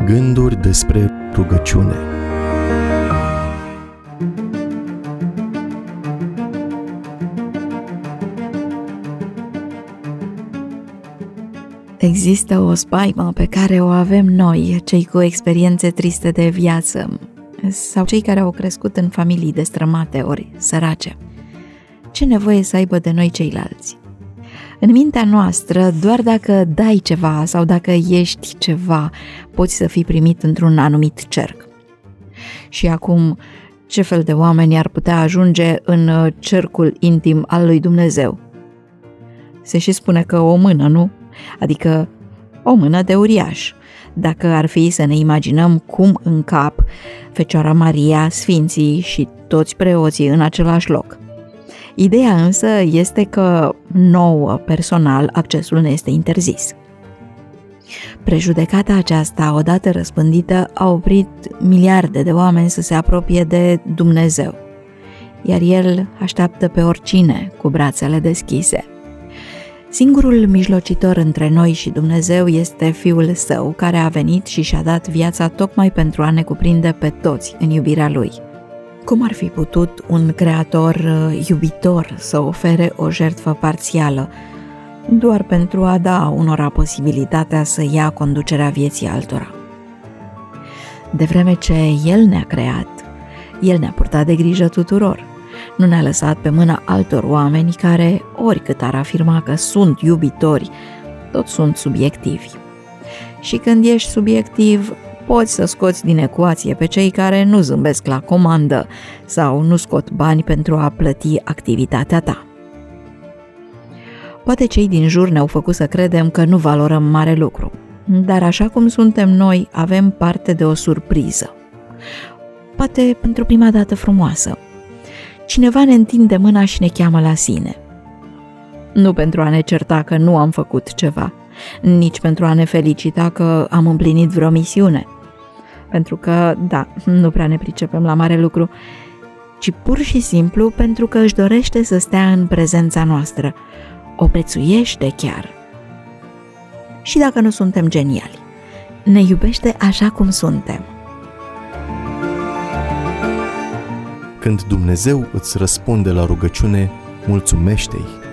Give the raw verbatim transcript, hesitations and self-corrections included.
Gânduri despre rugăciune. Există o spaimă pe care o avem noi, cei cu experiențe triste de viață, sau cei care au crescut în familii destrămate ori sărace. Ce nevoie să aibă de noi ceilalți? În mintea noastră, doar dacă dai ceva sau dacă ești ceva, poți să fii primit într-un anumit cerc. Și acum, ce fel de oameni ar putea ajunge în cercul intim al lui Dumnezeu? Se și spune că o mână, nu? Adică o mână de uriaș. Dacă ar fi să ne imaginăm cum încap Fecioara Maria, sfinții și toți preoții în același loc. Ideea însă este că nouă, personal, accesul ne este interzis. Prejudecata aceasta, odată răspândită, a oprit miliarde de oameni să se apropie de Dumnezeu, iar El așteaptă pe oricine cu brațele deschise. Singurul mijlocitor între noi și Dumnezeu este Fiul Său, care a venit și și-a dat viața tocmai pentru a ne cuprinde pe toți în iubirea Lui. Cum ar fi putut un creator iubitor să ofere o jertfă parțială, doar pentru a da unora posibilitatea să ia conducerea vieții altora? De vreme ce El ne-a creat, El ne-a purtat de grijă tuturor. Nu ne-a lăsat pe mâna altor oameni care, oricât ar afirma că sunt iubitori, tot sunt subiectivi. Și când ești subiectiv, poți să scoți din ecuație pe cei care nu zâmbesc la comandă sau nu scot bani pentru a plăti activitatea ta. Poate cei din jur ne-au făcut să credem că nu valorăm mare lucru, dar așa cum suntem noi, avem parte de o surpriză. Poate pentru prima dată frumoasă. Cineva ne întinde mâna și ne cheamă la sine. Nu pentru a ne certa că nu am făcut ceva, nici pentru a ne felicita că am împlinit vreo misiune, pentru că, da, nu prea ne pricepem la mare lucru, ci pur și simplu pentru că își dorește să stea în prezența noastră, o prețuiește chiar. Și dacă nu suntem geniali, ne iubește așa cum suntem. Când Dumnezeu îți răspunde la rugăciune, mulțumește-i.